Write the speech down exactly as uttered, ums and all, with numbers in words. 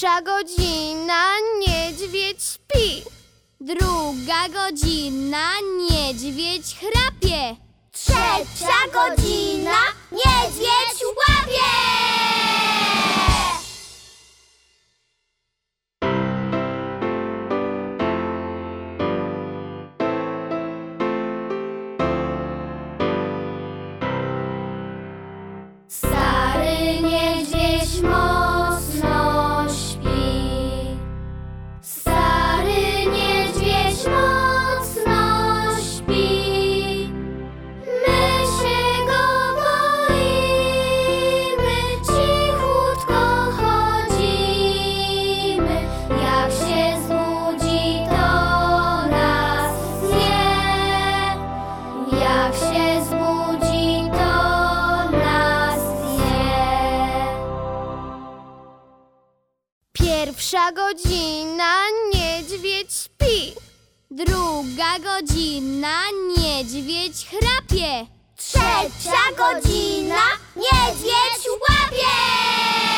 Pierwsza godzina, niedźwiedź śpi. Druga godzina, niedźwiedź chrapie. Trzecia godzina, niedźwiedź łapie! Stary niedźwiedź mocno śpi. Stary niedźwiedź mocno śpi. My się go boimy, cichutko chodzimy. Jak się zbudzi, to nas zje. Jak się zbudzi, to nas zje. Pierwsza godzina, niedźwiedź śpi. Druga godzina, niedźwiedź chrapie. Trzecia godzina, niedźwiedź łapie!